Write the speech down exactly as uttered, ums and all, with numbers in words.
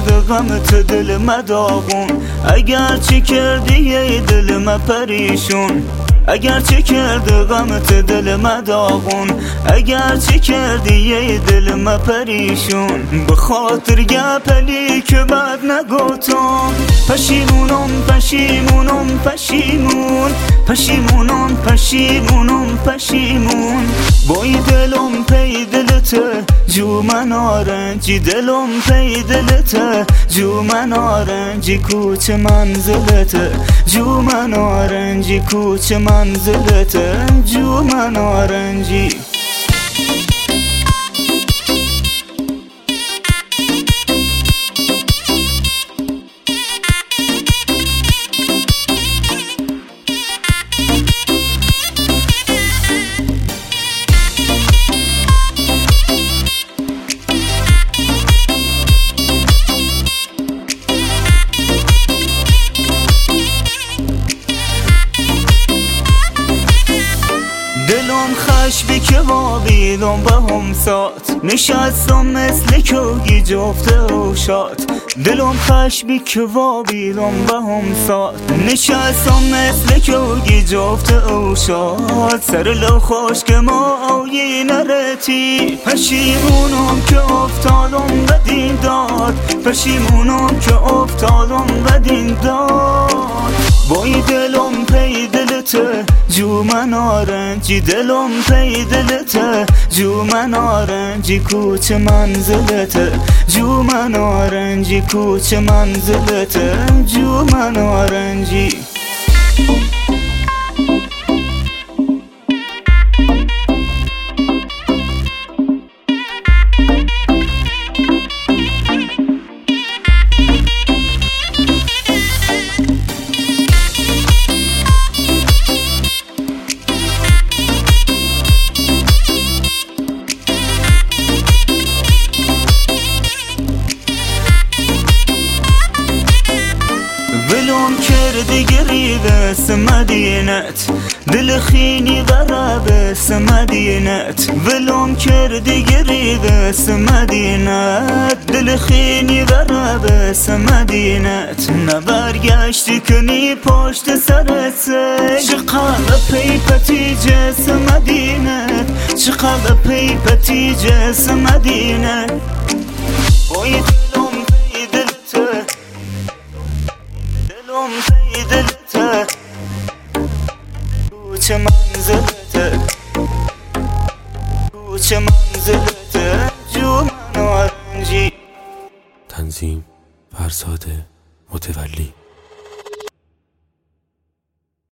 کرده غمت دل مداغون، اگر چه کردی ای دل ما پریشون، اگر چه کرده غمت دل مداغون، اگر چه کردی ای دل ما پریشون. به خاطر گپلی که بد نگوتم، پشیمونم پشیمونم پشیمون، پشیمونم پشیمونم پشیمون. بای دلم پی دلته جو من آرنجی، دلم پی دلته جو من آرنجی، کوچه منزلته جو من آرنجی، کوچه منزلته جو من آرنجی. دلم خشبی که وابیدم به هم سات، نشستم مثل کوگی جفته و شاد. دلم خشبی که وابیدم به هم سات، نشستم مثل کوگی جفته و شاد. سر لو خوش که ما آیی نرتی، پشیمونم که افتادم بدین داد، پشیمونم که افتادم بدین داد. بای دلم پی دلته جو من آرنجی، دلم پی دلته جو من آرنجی، کوچه منزلته جو من آرنجی، کوچه منزلته جو من آرنجی. ولوم کردی گریبه سمدینت، دل خینی غرابه سمدینت. ولوم کردی گریبه سمدینت، دل خینی غرابه سمدینت. نبرگشتی کنی پشت سرت، چقدر پی پتی جس مدینت، چقدر پی پتی جس مدینت. بای دلم پی دلته، دلم پی دلته، کوچه منزلته کوچه منزلته جو من آرنجی. تنظیم فرزاد متولی.